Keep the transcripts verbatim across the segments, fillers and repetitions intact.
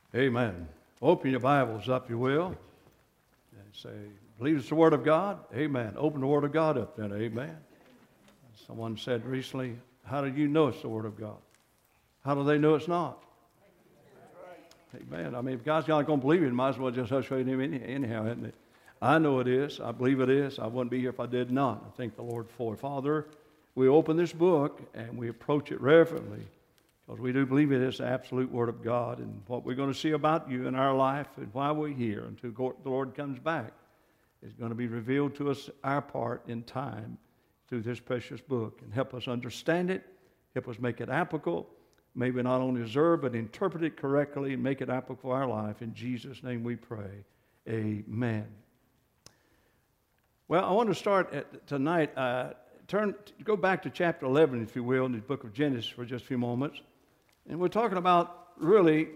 Amen. Open your Bibles up, you will, and say, believe it's the Word of God? Amen. Open the Word of God up then. Amen. Someone said recently, how do you know it's the Word of God? How do they know it's not? Amen. I mean, if God's not going to believe it, might as well just hush him anyhow, isn't it? I know it is. I believe it is. I wouldn't be here if I did not. I thank the Lord for it. Father, we open this book and we approach it reverently, because we do believe it is the absolute Word of God, and what we're going to see about you in our life and why we're here until the Lord comes back is going to be revealed to us, our part in time, through this precious book. And help us understand it, help us make it applicable, maybe not only observe, but interpret it correctly and make it applicable for our life. In Jesus' name we pray. Amen. Well, I want to start at, tonight, uh, turn, go back to chapter eleven, if you will, in the book of Genesis for just a few moments. And we're talking about, really,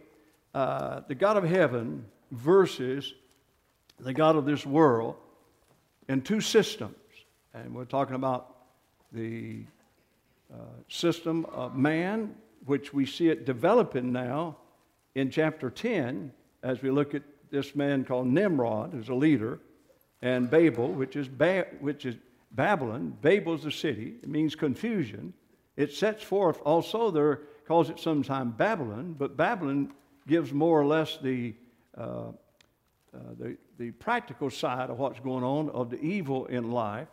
uh, the God of heaven versus the God of this world in two systems. And we're talking about the uh, system of man, which we see it developing now in chapter ten, as we look at this man called Nimrod, who's a leader, and Babel, which is, ba- which is Babylon. Babel's the city. It means confusion. It sets forth also, there calls it sometimes Babylon, but Babylon gives more or less the, uh, uh, the, the practical side of what's going on, of the evil in life.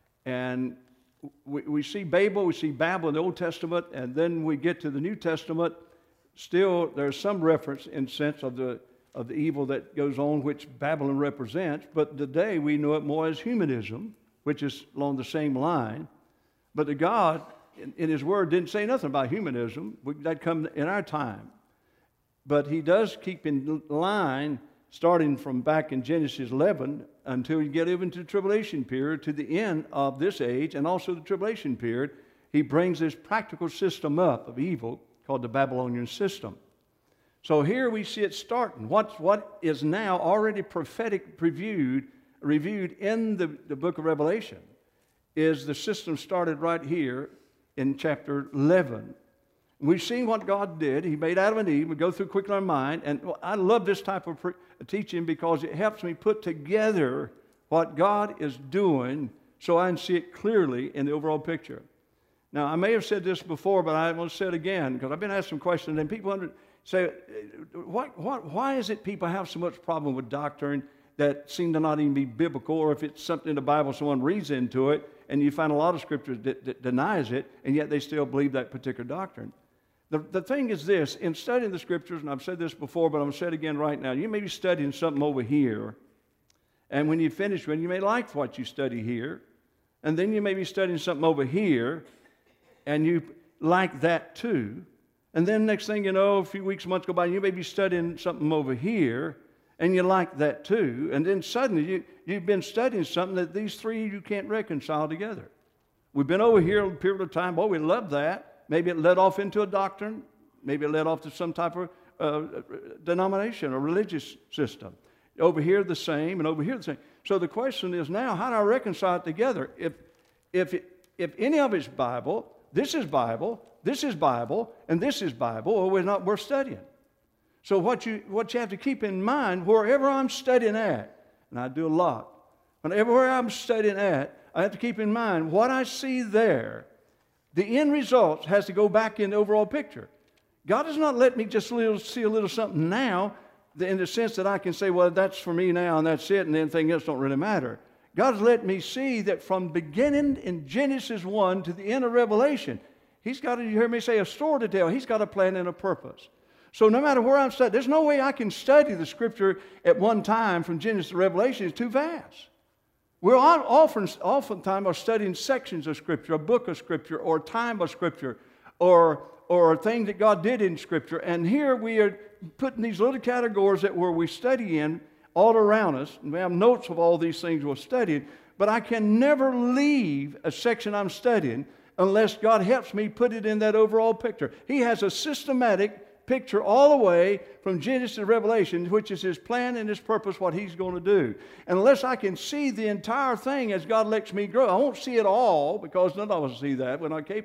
And we, we see Babel, we see Babel in the Old Testament, and then we get to the New Testament. Still, there's some reference in sense of the of the evil that goes on, which Babylon represents. But today we know it more as humanism, which is along the same line. But the God, in, in His Word, didn't say nothing about humanism. We, that come in our time. But He does keep in line, starting from back in Genesis eleven, until you get even to the tribulation period, to the end of this age, and also the tribulation period. He brings this practical system up of evil called the Babylonian system. So here we see it starting. What's, what is now already prophetic previewed, reviewed in the, the book of Revelation is the system started right here in chapter eleven. We've seen what God did. He made Adam and Eve. We go through quickly in our mind. And I love this type of pre- teaching because it helps me put together what God is doing so I can see it clearly in the overall picture. Now, I may have said this before, but I want to say it again because I've been asked some questions, and people under, say, what, what, why is it people have so much problem with doctrine that seem to not even be biblical, or if it's something in the Bible, someone reads into it, and you find a lot of scriptures that, that denies it, and yet they still believe that particular doctrine. The, the thing is this, in studying the scriptures, and I've said this before, but I'm going to say it again right now, you may be studying something over here, and when you finish one, you may like what you study here, and then you may be studying something over here, and you like that too, and then next thing you know, a few weeks, months go by, and you may be studying something over here, and you like that too, and then suddenly you, you've been studying something that these three you can't reconcile together. We've been over here a period of time, boy, we love that. Maybe it led off into a doctrine. Maybe it led off to some type of uh, denomination or religious system. Over here the same, and over here the same. So the question is now, how do I reconcile it together? If, if, it, if any of it's Bible, this is Bible, this is Bible, and this is Bible, or we're not worth studying. So what you, what you have to keep in mind, wherever I'm studying at, and I do a lot, whenever I'm studying at, I have to keep in mind what I see there. The end result has to go back in the overall picture. God does not let me just little, see a little something now in the sense that I can say, well, that's for me now and that's it, and anything else don't really matter. God has let me see that from beginning in Genesis one to the end of Revelation, He's got, you hear me say, a story to tell. He's got a plan and a purpose. So no matter where I'm studying, there's no way I can study the Scripture at one time from Genesis to Revelation. It's too vast. We're often, oftentimes are studying sections of Scripture, a book of Scripture, or time of Scripture, or or things that God did in Scripture. And here we are putting these little categories that where we study in all around us. And we have notes of all these things we're studying. But I can never leave a section I'm studying unless God helps me put it in that overall picture. He has a systematic picture all the way from Genesis to Revelation, which is His plan and His purpose, what He's going to do. And unless I can see the entire thing as God lets me grow, I won't see it all because none of us see that. We're not capable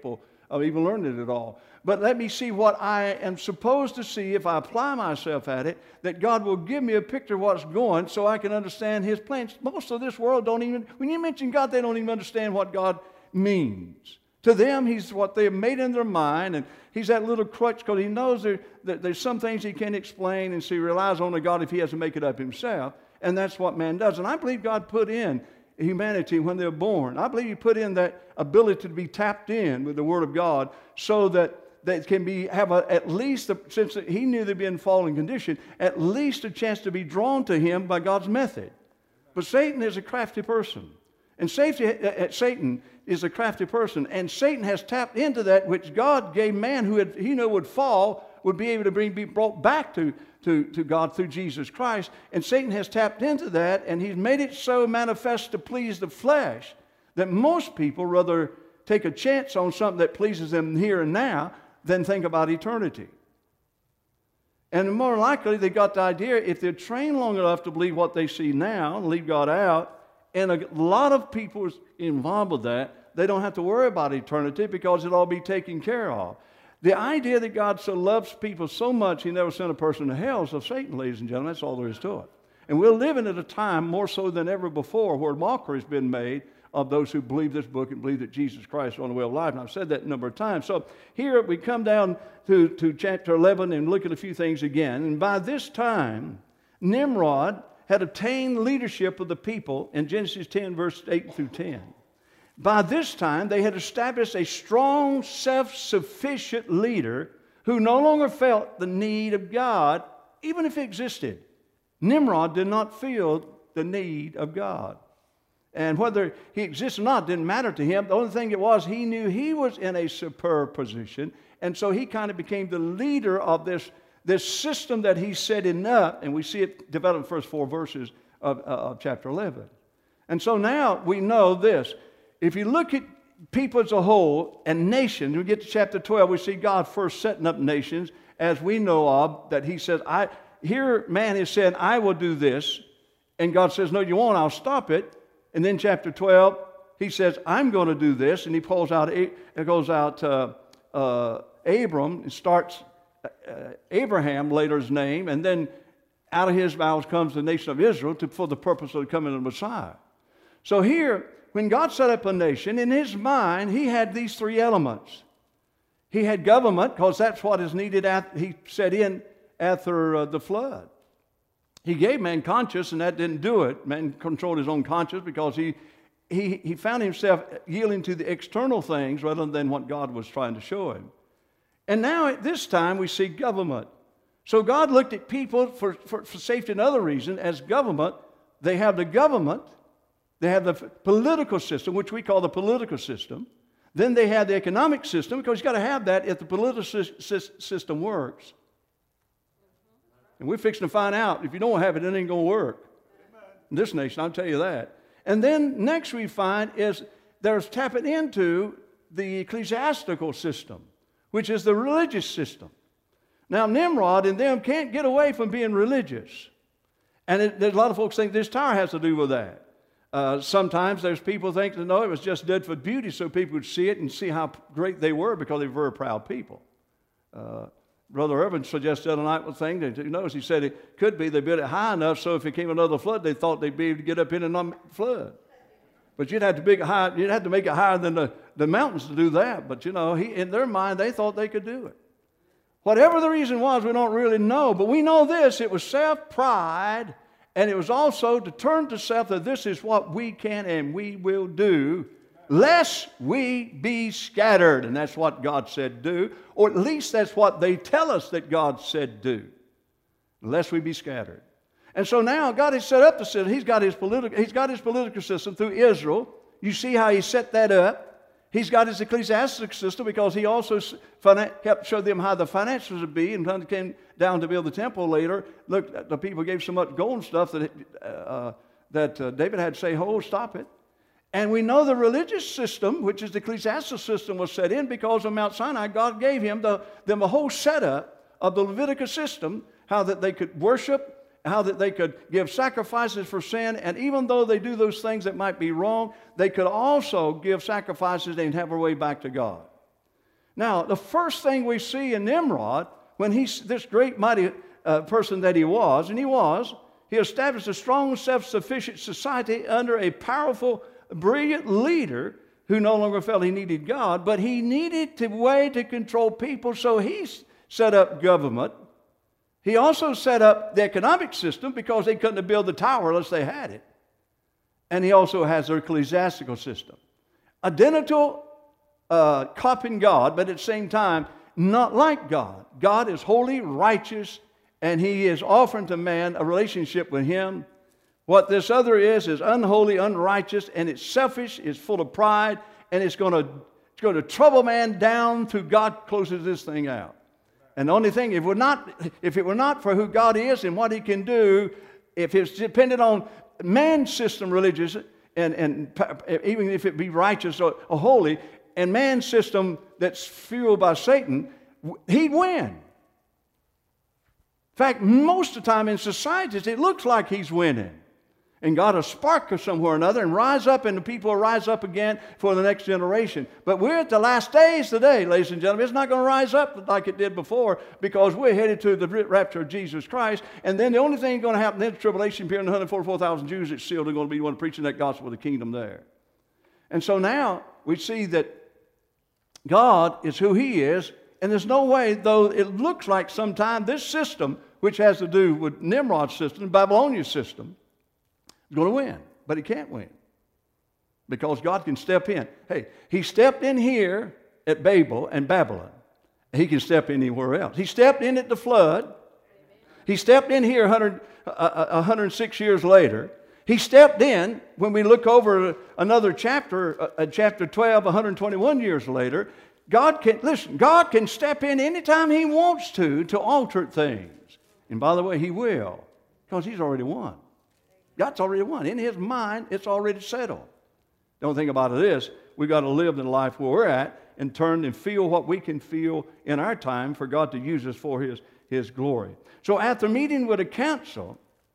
of even learning it at all. But let me see what I am supposed to see if I apply myself at it, that God will give me a picture of what's going so I can understand His plans. Most of this world don't even, when you mention God, they don't even understand what God means. To them, He's what they've made in their mind, and He's that little crutch because He knows there, that there's some things He can't explain, and so He relies on the God if He has to make it up Himself, and that's what man does. And I believe God put in humanity when they're born. I believe He put in that ability to be tapped in with the Word of God so that they can be have a, at least, a, since He knew they'd be in fallen condition, at least a chance to be drawn to Him by God's method. But Satan is a crafty person. And safety, uh, Satan is a crafty person. And Satan has tapped into that which God gave man who had, he knew would fall, would be able to bring, be brought back to, to, to God through Jesus Christ. And Satan has tapped into that, and he's made it so manifest to please the flesh that most people rather take a chance on something that pleases them here and now than think about eternity. And more likely, they got the idea if they're trained long enough to believe what they see now and leave God out, and a lot of people involved with that, they don't have to worry about eternity because it'll all be taken care of. The idea that God so loves people so much He never sent a person to hell is of Satan, ladies and gentlemen. That's all there is to it. And we're living at a time more so than ever before where mockery has been made of those who believe this book and believe that Jesus Christ is on the way of life. And I've said that a number of times. So here we come down to, to chapter eleven and look at a few things again. And by this time, Nimrod had obtained leadership of the people in Genesis ten, verse eight through ten. By this time, they had established a strong, self-sufficient leader who no longer felt the need of God, even if it existed. Nimrod did not feel the need of God. And whether he exists or not didn't matter to him. The only thing it was, he knew he was in a superb position, and so he kind of became the leader of this This system that he's setting up, and we see it develop in the first four verses of, uh, of chapter eleven. And so now we know this. If you look at people as a whole and nations, we get to chapter twelve, we see God first setting up nations, as we know of, that He says, I, here man is saying, I will do this. And God says, no, you won't, I'll stop it. And then chapter twelve, He says, I'm going to do this. And He pulls out, it goes out uh, uh, Abram and starts Uh, Abraham, later his name, and then out of his mouth comes the nation of Israel to, for the purpose of the coming of the Messiah. So here, when God set up a nation, in His mind, He had these three elements. He had government, because that's what is needed, after, He set in after uh, the flood. He gave man conscience, and that didn't do it. Man controlled his own conscience because he, he, he found himself yielding to the external things rather than what God was trying to show him. And now at this time we see government. So God looked at people for, for, for safety and other reasons as government. They have the government. They have the political system, which we call the political system. Then they have the economic system, because you've got to have that if the political system works. And we're fixing to find out if you don't have it, it ain't going to work. In this nation, I'll tell you that. And then next we find is there's tapping into the ecclesiastical system, which is the religious system. Now, Nimrod and them can't get away from being religious. And it, there's a lot of folks think this tower has to do with that. Uh, sometimes there's people think, no, it was just did for beauty so people would see it and see how great they were because they were very proud people. Uh, Brother Irvin suggested the other night one thing that you notice. He said it could be they built it high enough so if it came another flood, they thought they'd be able to get up in and not flood. But you'd have to make it high, you'd have to make it higher than the, the mountains to do that. But you know, he, in their mind, they thought they could do it. Whatever the reason was, we don't really know. But we know this: it was self-pride, and it was also to turn to self that this is what we can and we will do, lest we be scattered. And that's what God said do, or at least that's what they tell us that God said do, lest we be scattered. And so now God has set up the system. He's got his political, he's got his political system through Israel. You see how He set that up. He's got his ecclesiastic system because He also helped show them how the finances would be. And when it came down to build the temple later, look, the people gave so much gold and stuff that, uh, that uh, David had to say, "Oh, stop it." And we know the religious system, which is the ecclesiastical system, was set in because of Mount Sinai. God gave him the, them a whole setup of the Levitical system, how that they could worship, how that they could give sacrifices for sin, and even though they do those things that might be wrong, they could also give sacrifices and have their way back to God. Now, the first thing we see in Nimrod, when he's this great mighty uh, person that he was, and he was, he established a strong, self-sufficient society under a powerful, brilliant leader who no longer felt he needed God, but he needed a way to control people, so he set up government. He also set up the economic system because they couldn't build the tower unless they had it. And he also has their ecclesiastical system. Identical uh, copying God, but at the same time, not like God. God is holy, righteous, and he is offering to man a relationship with him. What this other is, is unholy, unrighteous, and it's selfish, it's full of pride, and it's going to, it's going to trouble man down till God closes this thing out. And the only thing, if, we're not, if it were not for who God is and what he can do, if it's dependent on man's system religious, and, and even if it be righteous or, or holy, and man's system that's fueled by Satan, he'd win. In fact, most of the time in societies, it looks like he's winning. And God will spark us somewhere or another and rise up, and the people will rise up again for the next generation. But we're at the last days today, ladies and gentlemen. It's not going to rise up like it did before, because we're headed to the rapture of Jesus Christ. And then the only thing going to happen in the tribulation period, one hundred forty-four thousand Jews that's sealed are going to be the one preaching that gospel of the kingdom there. And so now we see that God is who he is, and there's no way, though it looks like sometimes this system, which has to do with Nimrod's system, Babylonia's system, is going to win. But he can't win because God can step in. Hey, he stepped in here at Babel and Babylon. He can step in anywhere else. He stepped in at the flood. He stepped in here one hundred, uh, one hundred six years later. He stepped in when we look over another chapter, uh, chapter twelve, one hundred twenty-one years later. God can, listen, God can step in anytime he wants to to alter things. And by the way, he will, because he's already won. God's already won. In his mind, it's already settled. The only thing about it is, we've got to live the life where we're at and turn and feel what we can feel in our time for God to use us for his, his glory. So after meeting with a council,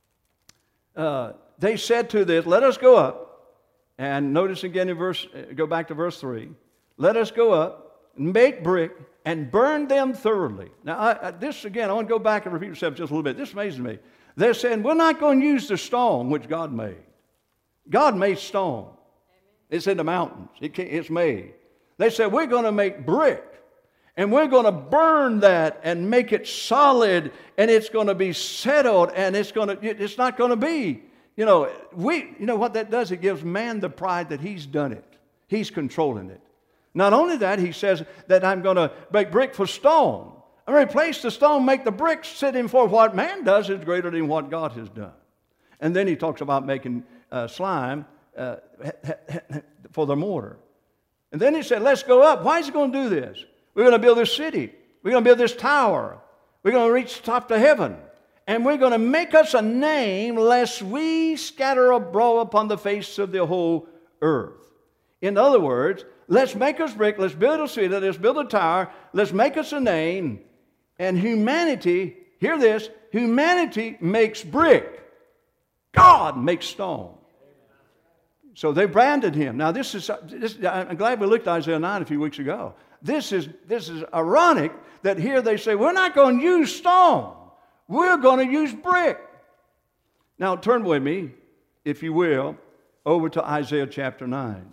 uh, they said to this, let us go up, and notice again in verse, go back to verse three, let us go up, make brick, and burn them thoroughly. Now, I, I, this again, I want to go back and repeat myself just a little bit. This amazes me. They're saying, we're not going to use the stone which God made. God made stone. It's in the mountains. It can't, it's made. They said, we're going to make brick. And we're going to burn that and make it solid. And it's going to be settled. And it's, going to, it's not going to be, you know, we, you know what that does? It gives man the pride that he's done it. He's controlling it. Not only that, he says that I'm going to make brick for stone. I replace the stone, make the bricks sit in for what man does is greater than what God has done. And then he talks about making uh, slime uh, for the mortar. And then he said, let's go up. Why is he going to do this? We're going to build this city. We're going to build this tower. We're going to reach the top to heaven. And we're going to make us a name lest we scatter abroad upon the face of the whole earth. In other words, let's make us brick, let's build a city, let's build a tower, let's make us a name. And humanity, hear this, humanity makes brick. God makes stone. So they branded him. Now this is, this, I'm glad we looked at Isaiah nine a few weeks ago. This is, this is ironic that here they say, we're not going to use stone. We're going to use brick. Now turn with me, if you will, over to Isaiah chapter nine.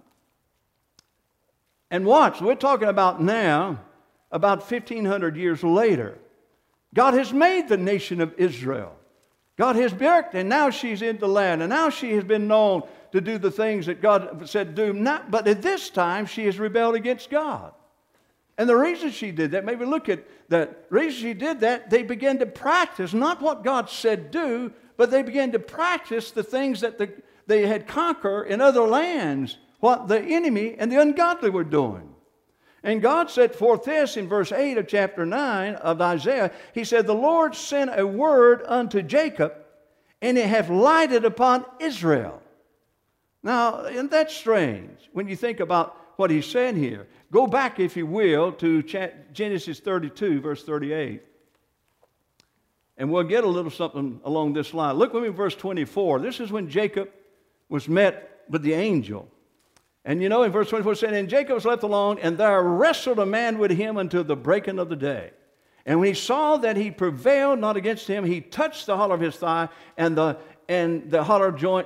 And watch, we're talking about now, about fifteen hundred years later. God has made the nation of Israel. God has built, and now she's in the land, and now she has been known to do the things that God said do. Not, but at this time, she has rebelled against God. And the reason she did that, maybe look at that, the reason she did that, they began to practice, not what God said do, but they began to practice the things that the, they had conquered in other lands, what the enemy and the ungodly were doing. And God set forth this in verse eight of chapter nine of Isaiah. He said, the Lord sent a word unto Jacob, and it hath lighted upon Israel. Now, isn't that strange when you think about what he's saying here? Go back, if you will, to Genesis thirty-two, verse thirty-eight. And we'll get a little something along this line. Look with me, verse twenty-four. This is when Jacob was met with the angel. And you know, in verse twenty-four, it said, and Jacob was left alone, and there wrestled a man with him until the breaking of the day. And when he saw that he prevailed not against him, he touched the hollow of his thigh, and the, and the hollow joint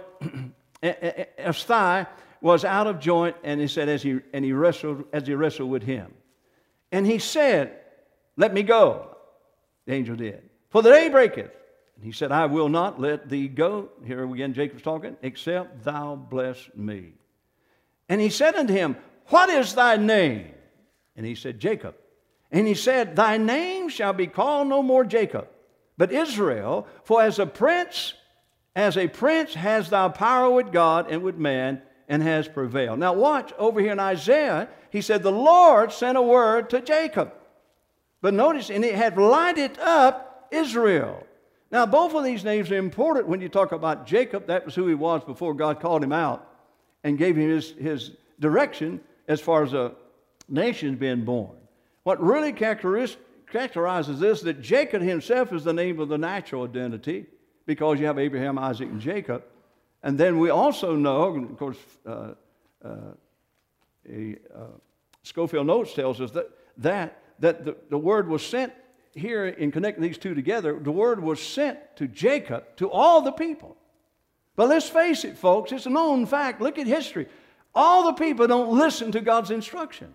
of thigh was out of joint, and he said, as he, and he wrestled, as he wrestled with him. And he said, let me go. The angel did. For the day breaketh. And he said, I will not let thee go. Here again, Jacob's talking, except thou bless me. And he said unto him, what is thy name? And he said, Jacob. And he said, thy name shall be called no more Jacob, but Israel, for as a prince, as a prince has thou power with God and with man, and has prevailed. Now watch, over here in Isaiah, he said, the Lord sent a word to Jacob. But notice, and it had lighted up Israel. Now both of these names are important when you talk about Jacob. That was who he was before God called him out and gave him his, his direction as far as a nation being born. What really characterizes this, that Jacob himself is the name of the natural identity, because you have Abraham, Isaac, and Jacob. And then we also know, of course, uh, uh, a, uh, Scofield Notes tells us that, that, that the, the word was sent here in connecting these two together. The word was sent to Jacob, to all the people. But let's face it, folks, it's a known fact. Look at history. All the people don't listen to God's instruction.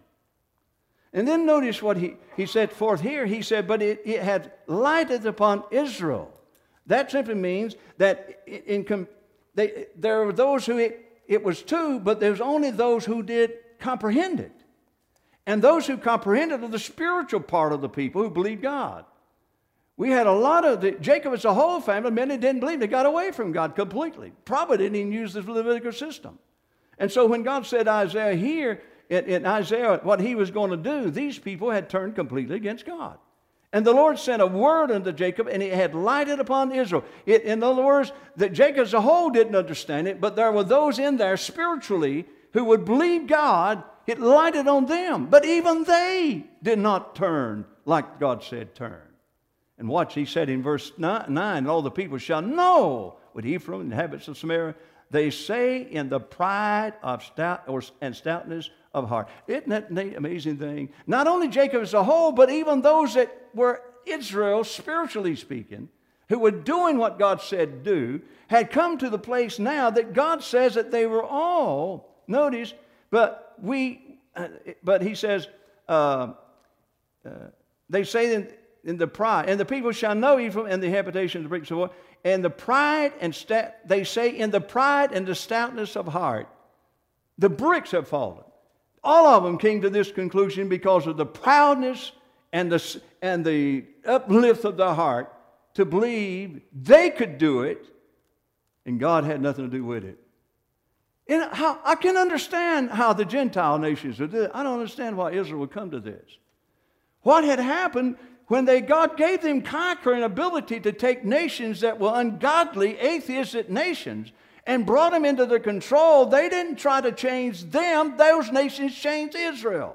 And then notice what he, he set forth here. He said, but it, it had lighted upon Israel. That simply means that in, in they, there were those who it, it was to, but there was only those who did comprehend it. And those who comprehended are the spiritual part of the people who believed God. We had a lot of, the, Jacob as a whole family, many didn't believe. They got away from God completely. Probably didn't even use the Levitical system. And so when God said Isaiah here, in, in Isaiah, what he was going to do, these people had turned completely against God. And the Lord sent a word unto Jacob, and it had lighted upon Israel. It, in other words, that Jacob as a whole didn't understand it, but there were those in there spiritually who would believe God. It lighted on them. But even they did not turn like God said turn. And watch, he said in verse nine, all the people shall know with Ephraim and the inhabitants of Samaria, they say in the pride of stout or, and stoutness of heart. Isn't that an amazing thing? Not only Jacob as a whole, but even those that were Israel, spiritually speaking, who were doing what God said do, had come to the place now that God says that they were all, notice, but we, uh, but he says, uh, uh, they say in, in the pride, and the people shall know Ephraim and the habitation of the bricks of war, and the pride and stout, they say in the pride and the stoutness of heart, the bricks have fallen. All of them came to this conclusion because of the proudness and the, and the uplift of their heart to believe they could do it and God had nothing to do with it. And how, I can understand how the Gentile nations would do it. I don't understand why Israel would come to this. What had happened when they, God gave them conquering ability to take nations that were ungodly, atheistic nations, and brought them into their control, they didn't try to change them. Those nations changed Israel.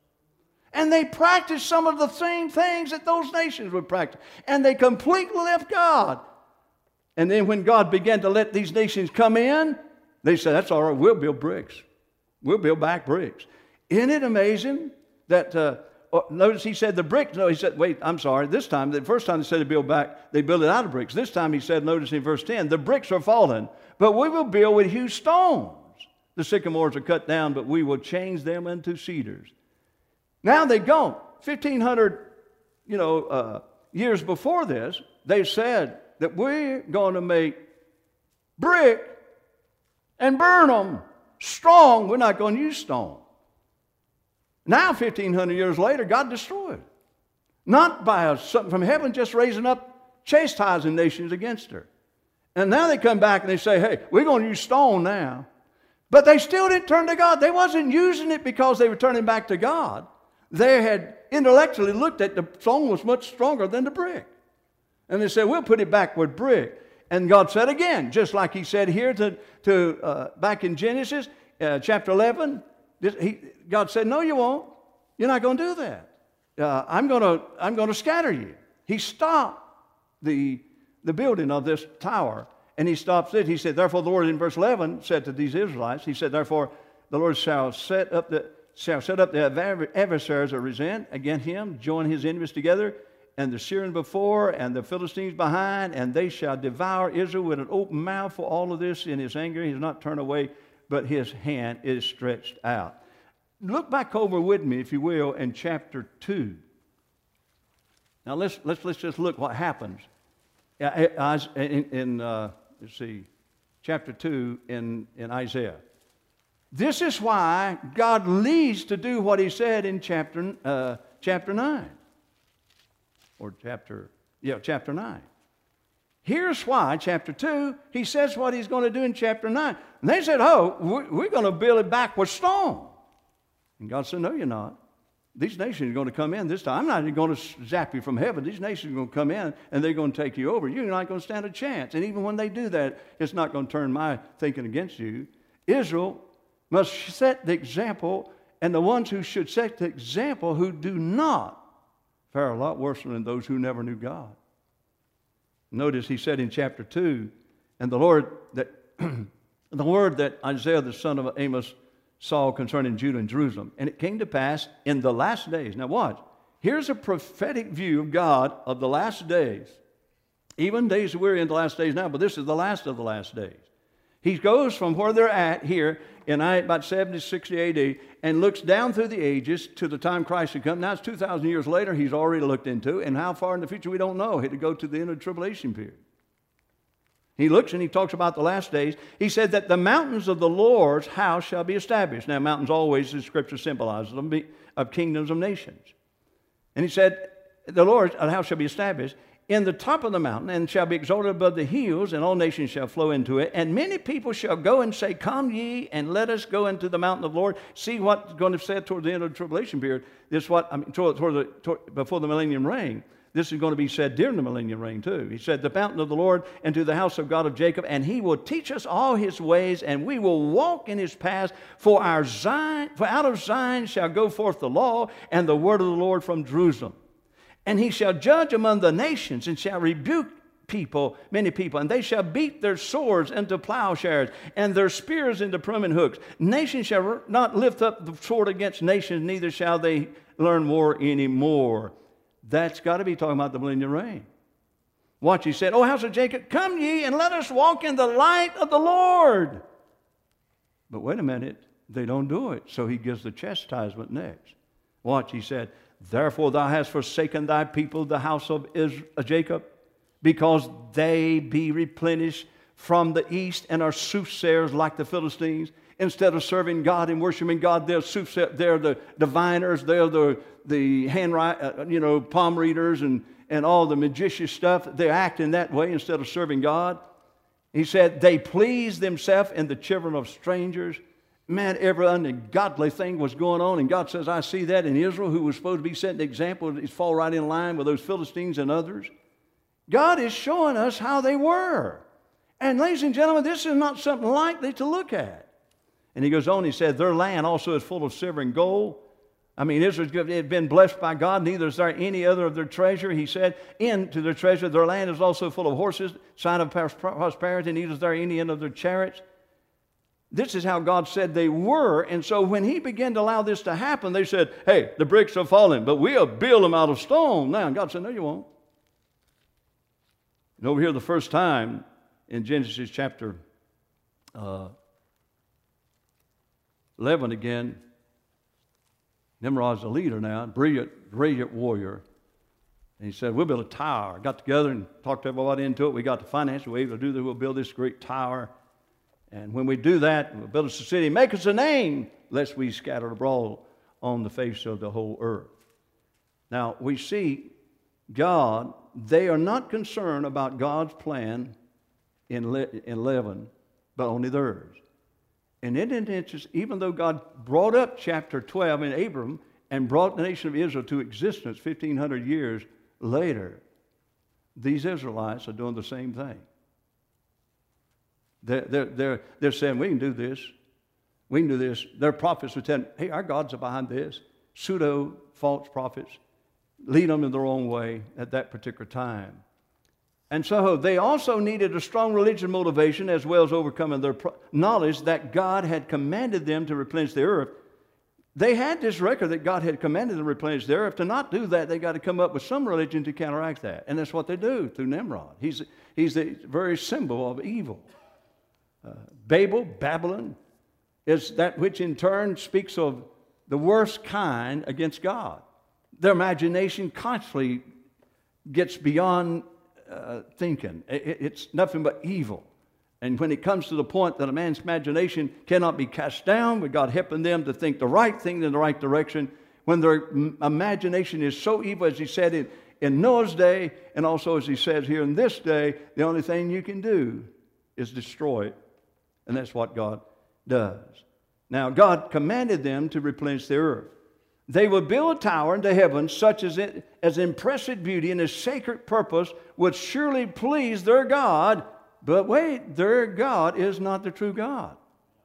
And they practiced some of the same things that those nations would practice. And they completely left God. And then when God began to let these nations come in, they said, that's all right, we'll build bricks. We'll build back bricks. Isn't it amazing that, uh, notice he said the bricks, no, he said, wait, I'm sorry, this time, the first time they said to build back, they built it out of bricks. This time he said, notice in verse ten, the bricks are fallen, but we will build with hewn stones. The sycamores are cut down, but we will change them into cedars. Now they've gone. fifteen hundred you know, uh, years before this, they said that we're going to make brick and burn them strong. We're not going to use stone. Now, fifteen hundred years later, God destroyed. Not by a, something from heaven, just raising up, chastising nations against her. And now they come back and they say, hey, we're going to use stone now. But they still didn't turn to God. They wasn't using it because they were turning back to God. They had intellectually looked at the stone was much stronger than the brick. And they said, we'll put it back with brick. And God said again, just like he said here to, to uh, back in Genesis uh, chapter eleven, this, he, God said, no, you won't. You're not going to do that. Uh, I'm going to I'm going to scatter you. He stopped the, the building of this tower, and he stops it. He said, therefore, the Lord in verse eleven said to these Israelites, he said, therefore, the Lord shall set up the shall set up the adversaries that resent against him, join his enemies together, and the Syrians before, and the Philistines behind, and they shall devour Israel with an open mouth. For all of this in his anger, he has not turned away, but his hand is stretched out. Look back over with me, if you will, in chapter two. Now let's let's let's just look what happens. In, in uh, let's see, chapter two in, in Isaiah. This is why God leads to do what he said in chapter, uh, chapter nine. Or chapter, yeah, chapter nine. Here's why, chapter two, he says what he's going to do in chapter nine. And they said, oh, we're going to build it back with stone. And God said, no, you're not. These nations are going to come in this time. I'm not even going to zap you from heaven. These nations are going to come in, and they're going to take you over. You're not going to stand a chance. And even when they do that, it's not going to turn my thinking against you. Israel must set the example, and the ones who should set the example who do not fare a lot worse than those who never knew God. Notice he said in chapter two, and the Lord that the word that Isaiah the son of Amos saw concerning Judah and Jerusalem. And it came to pass in the last days. Now watch. Here's a prophetic view of God of the last days. Even days we're in the last days now, but this is the last of the last days. He goes from where they're at here in about seventy, sixty A D and looks down through the ages to the time Christ had come. Now it's two thousand years later he's already looked into. And how far in the future we don't know. He had to go to the end of the tribulation period. He looks and he talks about the last days. He said that the mountains of the Lord's house shall be established. Now mountains always, the Scripture symbolizes them, of kingdoms of nations. And he said, the Lord's house shall be established in the top of the mountain, and shall be exalted above the hills, and all nations shall flow into it. And many people shall go and say, come ye, and let us go into the mountain of the Lord. See what's going to say toward the end of the tribulation period. This is what, I mean, toward, toward the, toward, before the millennium reign. This is going to be said during the millennium reign too. He said, the mountain of the Lord, and to the house of God of Jacob, and he will teach us all his ways, and we will walk in his paths. For our Zion, for out of Zion shall go forth the law, and the word of the Lord from Jerusalem. And he shall judge among the nations, and shall rebuke people, many people, and they shall beat their swords into plowshares, and their spears into pruning hooks. Nations shall not lift up the sword against nations, neither shall they learn war anymore. That's got to be talking about the millennium reign. Watch, he said, O house of Jacob, come ye, and let us walk in the light of the Lord. But wait a minute, they don't do it. So he gives the chastisement next. Watch, he said, therefore thou hast forsaken thy people, the house of Israel, Jacob, because they be replenished from the east and are soothsayers like the Philistines. Instead of serving God and worshiping God, they're soothsayers, they're the diviners, they're the, the hand, uh, you know, palm readers and, and all the magician stuff. They're acting that way instead of serving God. He said, they please themselves in the children of strangers. Man, every ungodly thing was going on, and God says, I see that in Israel, who was supposed to be setting the example, is fall right in line with those Philistines and others. God is showing us how they were. And ladies and gentlemen, this is not something lightly to look at. And he goes on, he said, their land also is full of silver and gold. I mean, Israel had been blessed by God, neither is there any other of their treasure. He said, into their treasure, their land is also full of horses, sign of prosperity, neither is there any end of their chariots. This is how God said they were. And so when he began to allow this to happen, they said, hey, the bricks have fallen, but we'll build them out of stone now. And God said, no, you won't. And over here, the first time in Genesis chapter uh, eleven again, Nimrod's a leader now, brilliant, brilliant warrior. And he said, we'll build a tower. Got together and talked everybody into it. We got the finance. We were able to do this. We'll build this great tower. And when we do that, we'll build us a city, make us a name, lest we scatter abroad on the face of the whole earth. Now, we see God, they are not concerned about God's plan in eleven, but only theirs. And in an interest, even though God brought up chapter twelve in Abram and brought the nation of Israel to existence fifteen hundred years later, these Israelites are doing the same thing. They're, they're, they're, they're saying, we can do this. We can do this. Their prophets are telling, hey, our gods are behind this. Pseudo false prophets lead them in the wrong way at that particular time. And so they also needed a strong religious motivation as well as overcoming their pro- knowledge that God had commanded them to replenish the earth. They had this record that God had commanded them to replenish the earth. To not do that, they got to come up with some religion to counteract that. And that's what they do through Nimrod. He's, he's the very symbol of evil. Uh, Babel, Babylon, is that which in turn speaks of the worst kind against God. Their imagination constantly gets beyond uh, thinking. It, it's nothing but evil. And when it comes to the point that a man's imagination cannot be cast down, with God helping them to think the right thing in the right direction, when their imagination is so evil, as he said in, in Noah's day, and also as he says here in this day, the only thing you can do is destroy it. And that's what God does. Now, God commanded them to replenish the earth. They would build a tower into heaven such as it, as impressive beauty and its sacred purpose would surely please their God. But wait, their God is not the true God.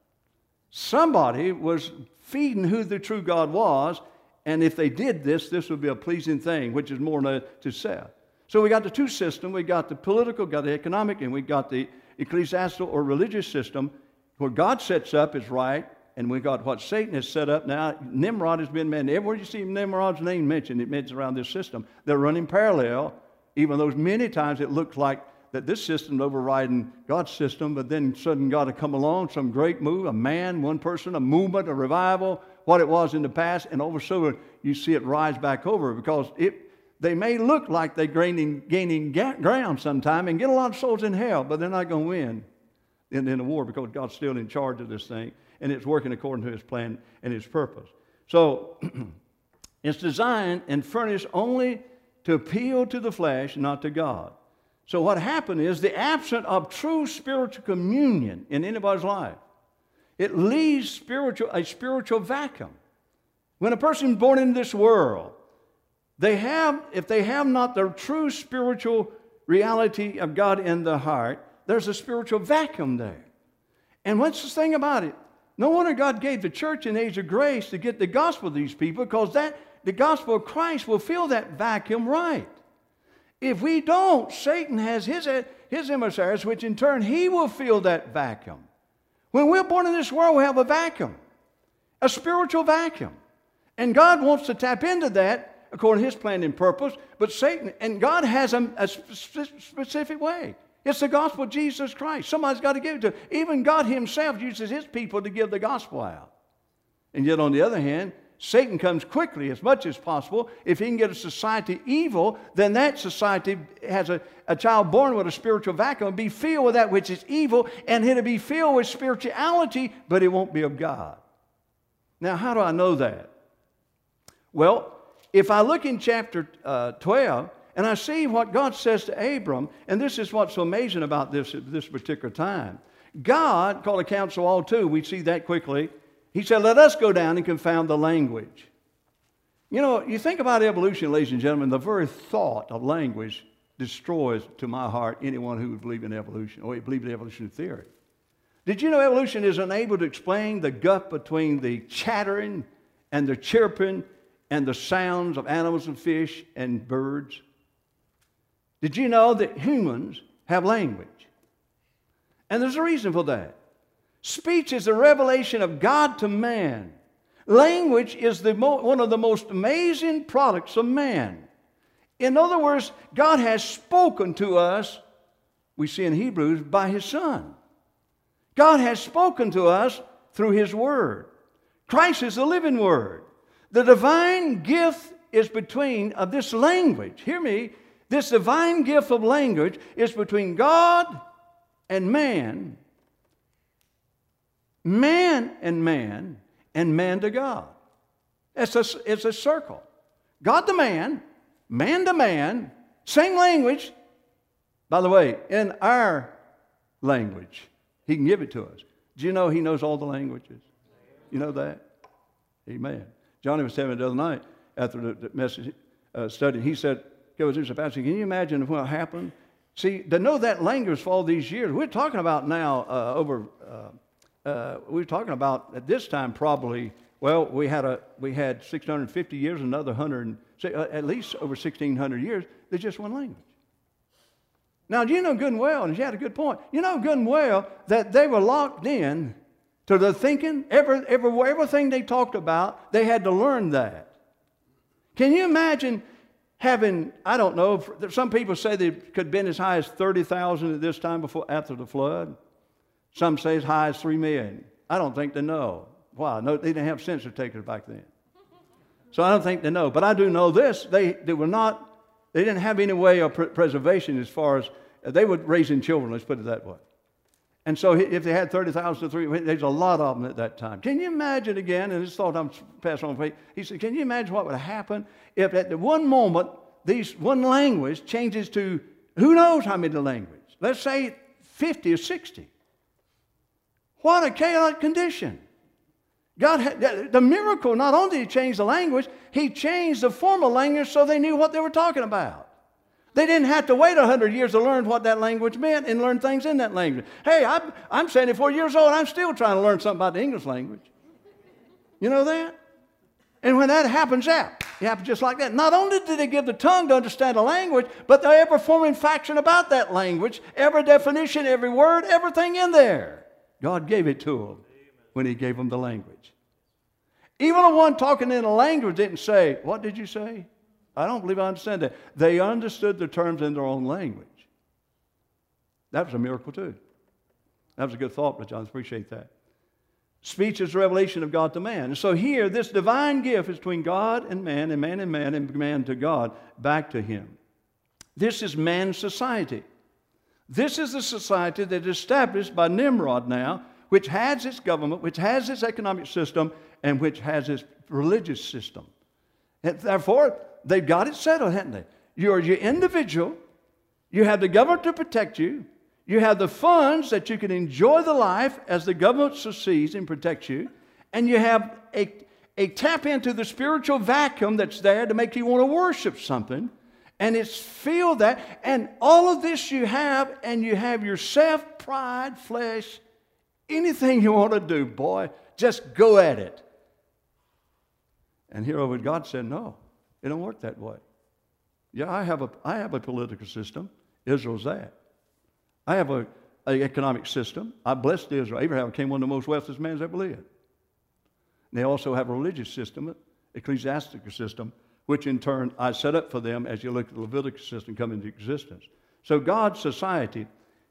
Somebody was feeding who the true God was, and if they did this, this would be a pleasing thing, which is more to self. So we got the two systems. We got the political, got the economic, and we got the ecclesiastical or religious system. What God sets up is right, and we got what Satan has set up now. Nimrod has been mentioned. Everywhere you see Nimrod's name mentioned, it mentions around this system. They're running parallel, even though many times it looks like that this system is overriding God's system, but then suddenly God will come along, some great move, a man, one person, a movement, a revival, what it was in the past, and all of a sudden you see it rise back over, because it, they may look like they're gaining, gaining ground sometime and get a lot of souls in hell, but they're not going to win in, in the war, because God's still in charge of this thing, and it's working according to his plan and his purpose. So it's designed and furnished only to appeal to the flesh, not to God. So what happened is the absence of true spiritual communion in anybody's life, it leaves spiritual, a spiritual vacuum. When a person is born into this world, they have, if they have not the true spiritual reality of God in the heart, there's a spiritual vacuum there. And what's the thing about it? No wonder God gave the church an age of grace to get the gospel to these people, because that the gospel of Christ will fill that vacuum right. If we don't, Satan has his, his emissaries, which in turn he will fill that vacuum. When we're born in this world, we have a vacuum, a spiritual vacuum. And God wants to tap into that according to his plan and purpose, but Satan, and God has a, a specific way. It's the gospel of Jesus Christ. Somebody's got to give it to him. Even God himself uses his people to give the gospel out. And yet on the other hand, Satan comes quickly as much as possible. If he can get a society evil, then that society has a, a child born with a spiritual vacuum, be filled with that which is evil, and it'll be filled with spirituality, but it won't be of God. Now, how do I know that? Well, if I look in chapter uh, twelve, and I see what God says to Abram, and this is what's so amazing about this at this particular time. God called a council all two. We see that quickly. He said, let us go down and confound the language. You know, you think about evolution, ladies and gentlemen, the very thought of language destroys, to my heart, anyone who would believe in evolution or believe in evolutionary theory. Did you know evolution is unable to explain the gap between the chattering and the chirping and the sounds of animals and fish and birds? Did you know that humans have language? And there's a reason for that. Speech is the revelation of God to man. Language is the mo- one of the most amazing products of man. In other words, God has spoken to us, we see in Hebrews, by his Son. God has spoken to us through his Word. Christ is the living Word. The divine gift is between, of this language, hear me, this divine gift of language is between God and man, man and man, and man to God. It's a, it's a circle. God to man, man to man, same language. By the way, in our language, he can give it to us. Do you know he knows all the languages? You know that? Amen. Johnny was telling me the other night after the, the message uh, study, he said, Pastor, can you imagine what happened? See, to know that language for all these years, we're talking about now uh, over... Uh, Uh, we were talking about at this time probably, well, we had a we had six hundred fifty years, another one hundred, uh, at least over sixteen hundred years, there's just one language. Now, you know good and well, and she had a good point, you know good and well that they were locked in to the thinking, every, every, everything they talked about, they had to learn that. Can you imagine having, I don't know, some people say they could have been as high as thirty thousand at this time before, after the flood. Some say as high as three million. I don't think they know. Why? No, they didn't have census takers back then. So I don't think they know. But I do know this. They, they were not, they didn't have any way of pr- preservation as far as, they were raising children, let's put it that way. And so if they had thirty thousand to three, there's a lot of them at that time. Can you imagine again, and this thought I'm passing on, he said, can you imagine what would happen if at the one moment, these one language changes to who knows how many languages? Let's say fifty or sixty. What a chaotic condition. God had, the miracle, not only did he change the language, he changed the form of language so they knew what they were talking about. They didn't have to wait a hundred years to learn what that language meant and learn things in that language. Hey, I'm, I'm seventy-four years old. I'm still trying to learn something about the English language. You know that? And when that happens, that it happens just like that. Not only did they give the tongue to understand the language, but they every forming faction about that language, every definition, every word, everything in there. God gave it to them when he gave them the language. Even the one talking in a language didn't say, what did you say? I don't believe I understand that. They understood the terms in their own language. That was a miracle too. That was a good thought, Brother John. Appreciate that. Speech is the revelation of God to man. And so here, this divine gift is between God and man, and man and man, and man to God, back to him. This is man's society. This is the society that is established by Nimrod now, which has its government, which has its economic system, and which has its religious system. And therefore, they've got it settled, haven't they? You're your individual. You have the government to protect you. You have the funds that you can enjoy the life as the government succeeds and protects you. And you have a, a tap into the spiritual vacuum that's there to make you want to worship something. And it's feel that. And all of this you have, and you have yourself, pride, flesh, anything you want to do, boy, just go at it. And here over God said, no, it don't work that way. Yeah, I have a, I have a political system. Israel's that. I have a, a economic system. I blessed Israel. Abraham became one of the most wealthiest men that ever lived. And they also have a religious system, ecclesiastical system, which in turn I set up for them as you look at the Levitical system come into existence. So God's society,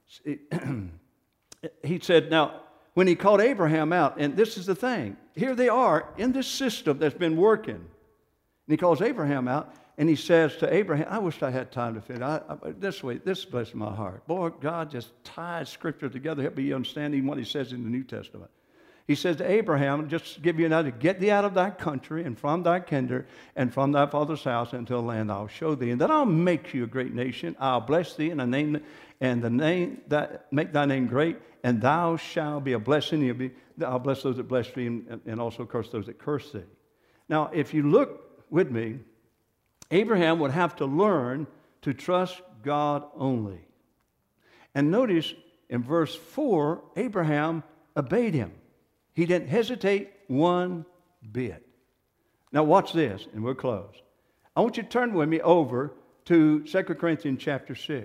he said, now, when he called Abraham out, and this is the thing, here they are in this system that's been working. And he calls Abraham out, and he says to Abraham, I wish I had time to finish. I, I, this way, this blessed my heart. Boy, God just ties Scripture together, help me understand even what he says in the New Testament. He says to Abraham, just to give you another, get thee out of thy country and from thy kindred and from thy father's house into a land I'll show thee. And then I'll make you a great nation. I'll bless thee and the name and the name that make thy name great, and thou shalt be a blessing. You'll be, I'll bless those that bless thee and, and also curse those that curse thee. Now, if you look with me, Abraham would have to learn to trust God only. And notice in verse four, Abraham obeyed him. He didn't hesitate one bit. Now watch this, and we'll close. I want you to turn with me over to Second Corinthians chapter six.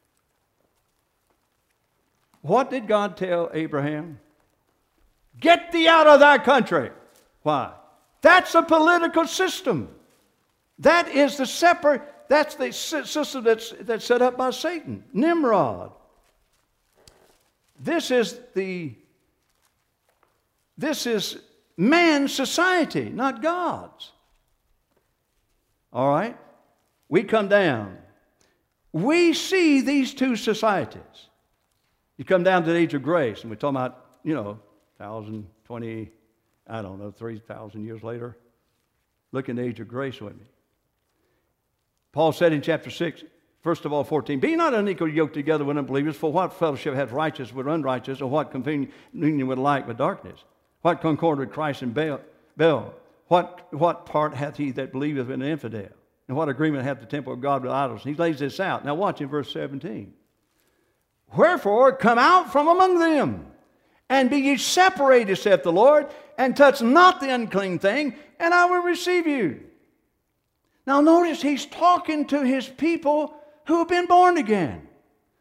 What did God tell Abraham? Get thee out of thy country. Why? That's a political system. That is the separate, that's the system that's, that's set up by Satan, Nimrod. This is the, this is man's society, not God's. All right? We come down. We see these two societies. You come down to the age of grace, and we're talking about, you know, one thousand, twenty, I don't know, three thousand years later. Look in the age of grace with me. Paul said in chapter six, first of all, fourteen, be not unequally yoked together with unbelievers, for what fellowship hath righteous with unrighteous, or what communion with light with darkness? What concord with Christ and Baal? Baal? What, what part hath he that believeth in an infidel? And what agreement hath the temple of God with idols? He lays this out. Now watch in verse seventeen. Wherefore come out from among them, and be ye separated, saith the Lord, and touch not the unclean thing, and I will receive you. Now notice he's talking to his people who have been born again.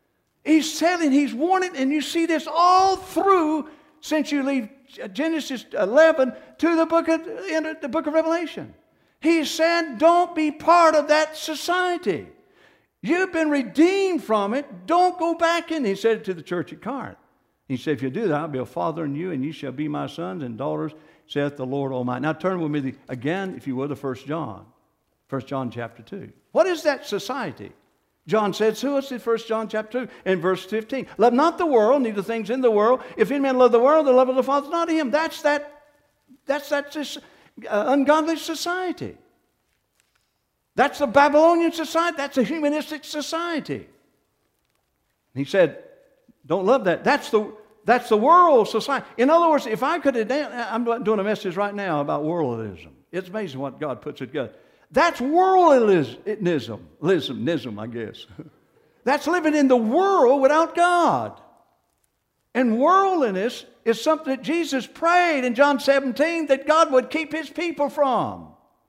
He's telling, he's warning, and you see this all through since you leave Genesis eleven to the book of, the book of Revelation. He said, don't be part of that society. You've been redeemed from it. Don't go back in. He said it to the church at Corinth. He said, if you do that, I'll be a father in you, and you shall be my sons and daughters, saith the Lord Almighty. Now turn with me again, if you will, to First John. First John chapter two. What is that society? John said to us in First John chapter two and verse fifteen, love not the world, neither things in the world. If any man love the world, the love of the Father is not in him. That's that, that's that uh, ungodly society. That's the Babylonian society. That's a humanistic society. He said, don't love that. That's the, that's the world society. In other words, if I could, I'm doing a message right now about worldlism. It's amazing what God puts it together. That's worldlism, lism, I guess. That's living in the world without God. And worldliness is something that Jesus prayed in John seventeen that God would keep his people from.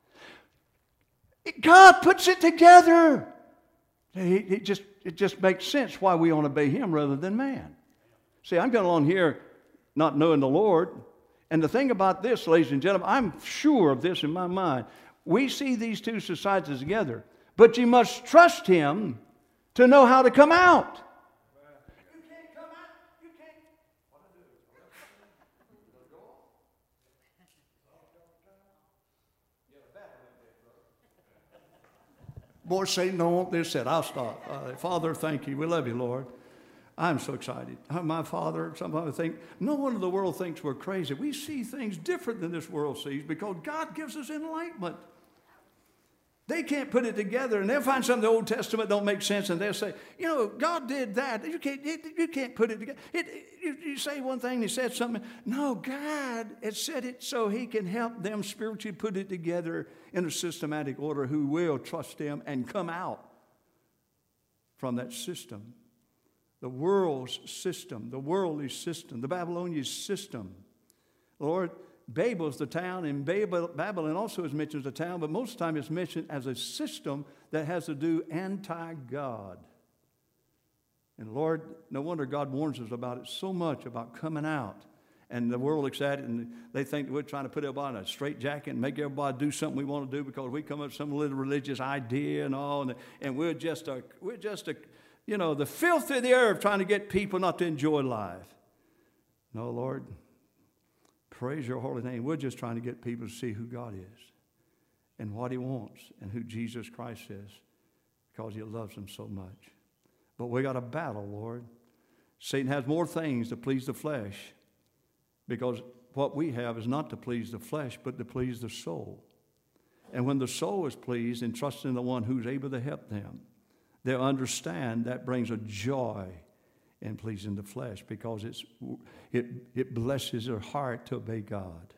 God puts it together. It just, it just makes sense why we want to obey him rather than man. See, I'm going along here not knowing the Lord. And the thing about this, ladies and gentlemen, I'm sure of this in my mind. We see these two societies together, but you must trust him to know how to come out. You can't come out. You can't. Boy, Satan don't want this said. I'll stop. Uh, Father, thank you. We love you, Lord. I'm so excited. My Father, sometimes I think, no one in the world thinks we're crazy. We see things different than this world sees because God gives us enlightenment. They can't put it together, and they'll find something in the Old Testament don't make sense, and they'll say, you know, God did that. You can't, you can't put it together. It, you, you say one thing, he said something. No, God has said it so he can help them spiritually put it together in a systematic order who will trust him and come out from that system. The world's system, the worldly system, the Babylonian system. Lord, Babel's the town, and Babylon also is mentioned as a town, but most of the time it's mentioned as a system that has to do anti-God. And Lord, no wonder God warns us about it so much, about coming out. And the world looks at it, and they think we're trying to put everybody in a straitjacket and make everybody do something we want to do because we come up with some little religious idea and all, and, and we're just a, we're just a, you know, the filth of the earth trying to get people not to enjoy life. No, Lord. Praise your holy name. We're just trying to get people to see who God is and what he wants and who Jesus Christ is because he loves them so much. But we got a battle, Lord. Satan has more things to please the flesh because what we have is not to please the flesh but to please the soul. And when the soul is pleased and trusts in the one who's able to help them, they'll understand that brings a joy and pleasing the flesh because it's, it, it blesses their heart to obey God.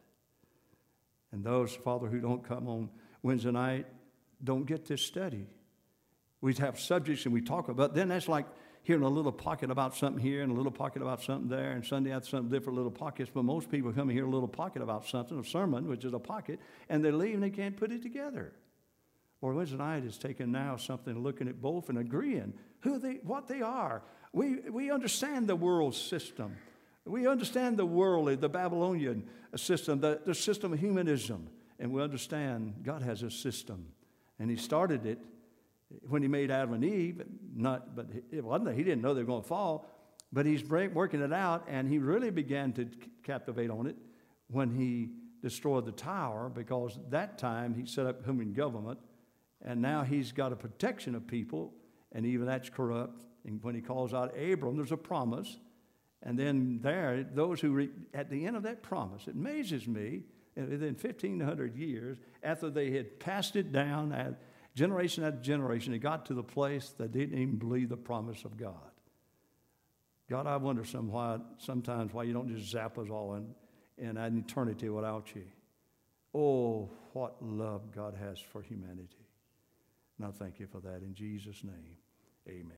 And those, Father, who don't come on Wednesday night don't get this study. We have subjects and we talk about, then that's like hearing a little pocket about something here and a little pocket about something there, and Sunday have something different little pockets, but most people come and hear a little pocket about something, a sermon, which is a pocket, and they leave and they can't put it together. Or Wednesday night is taking now something, looking at both and agreeing who they, what they are. We, we understand the world system. We understand the worldly, the Babylonian system, the, the system of humanism. And we understand God has a system. And he started it when he made Adam and Eve. Not, but it wasn't, he didn't know they were going to fall. But he's working it out, and he really began to captivate on it when he destroyed the tower, because that time he set up human government. And now he's got a protection of people, and even that's corrupt. And when he calls out Abram, there's a promise. And then there, those who, re- at the end of that promise, it amazes me, within fifteen hundred years, after they had passed it down, at generation after generation, it got to the place that they didn't even believe the promise of God. God, I wonder some why, sometimes why you don't just zap us all in, in an eternity without you. Oh, what love God has for humanity. And I thank you for that in Jesus' name. Amen.